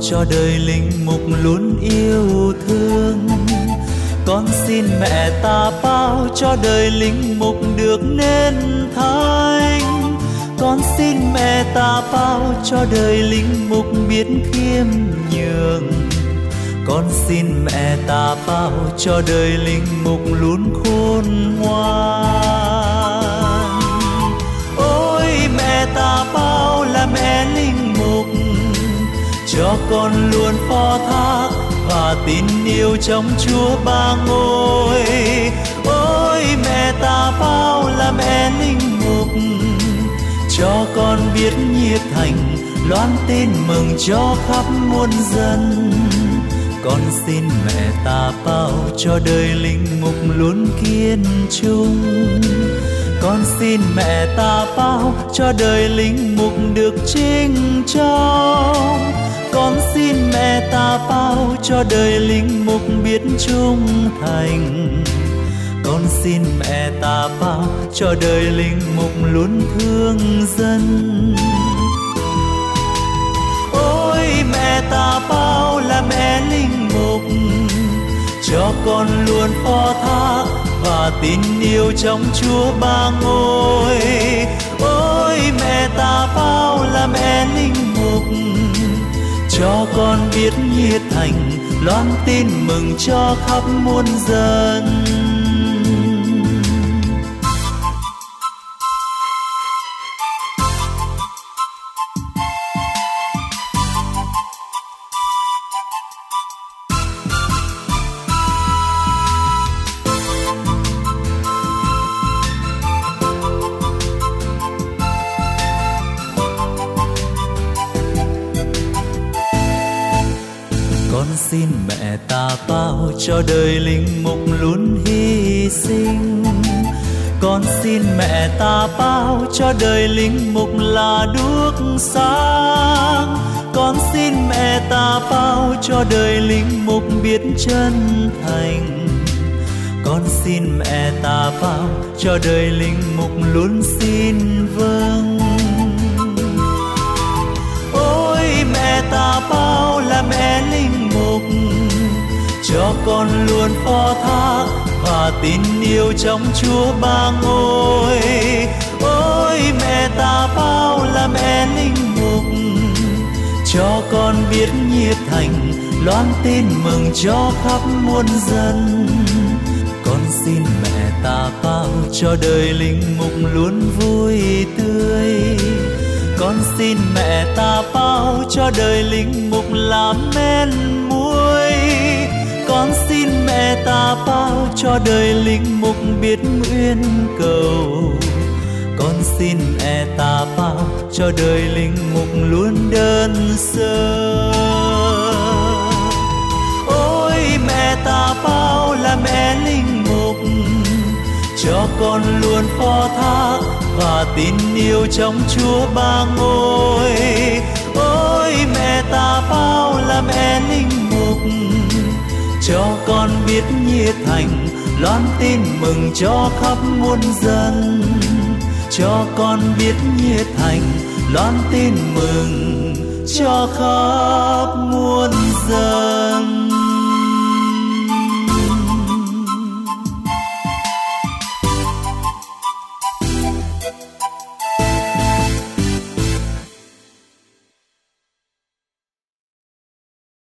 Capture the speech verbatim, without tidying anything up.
cho đời linh mục luôn yêu thương. Con xin mẹ ta bao cho đời linh mục được nên thánh. Con xin mẹ ta bao cho đời linh mục biết khiêm nhường. Con xin mẹ ta bao cho đời linh mục luôn khôn ngoan. Ôi mẹ ta bao là mẹ linh mục, cho con luôn phó thác và tin yêu trong Chúa Ba Ngôi. Ôi mẹ ta bao là mẹ linh mục, cho con biết nhiệt thành loan tin mừng cho khắp muôn dân. Con xin mẹ ta bao cho đời linh mục luôn kiên trung. Con xin mẹ ta bao cho đời linh mục được trinh trọng. Con xin mẹ ta bao cho đời linh mục biết trung thành. Con xin mẹ ta bao cho đời linh mục luôn thương dân. Ôi mẹ ta bao là mẹ linh mục, cho con luôn phó thác và tin yêu trong Chúa Ba Ngôi. Ôi mẹ ta bao là mẹ linh mục, cho con biết nhiệt thành loan tin mừng cho khắp muôn dân. Con xin mẹ ta bao cho đời linh mục luôn hy sinh. Con xin mẹ ta bao cho đời linh mục là đuốc sáng. Con xin mẹ ta bao cho đời linh mục biết chân thành. Con xin mẹ ta bao cho đời linh mục luôn xin vâng. Ôi mẹ ta bao là mẹ linh mục, cho con luôn phó thác và tin yêu trong Chúa Ba Ngôi. Ôi mẹ ta bao là mẹ linh mục, cho con biết nhiệt thành loan tin mừng cho khắp muôn dân. Con xin mẹ ta bao cho đời linh mục luôn vui tươi. Con xin mẹ ta bao cho đời linh mục làm men muối. Con xin mẹ ta bao cho đời linh mục biết nguyện cầu. Con xin mẹ ta bao cho đời linh mục luôn đơn sơ. Ôi mẹ ta bao là mẹ linh mục, cho con luôn phó thác và tin yêu trong Chúa Ba Ngôi. Ôi mẹ ta bao là mẹ linh mục, cho con biết nhiệt thành loan tin mừng cho khắp muôn dân. Cho con biết nhiệt thành loan tin mừng cho khắp muôn dân.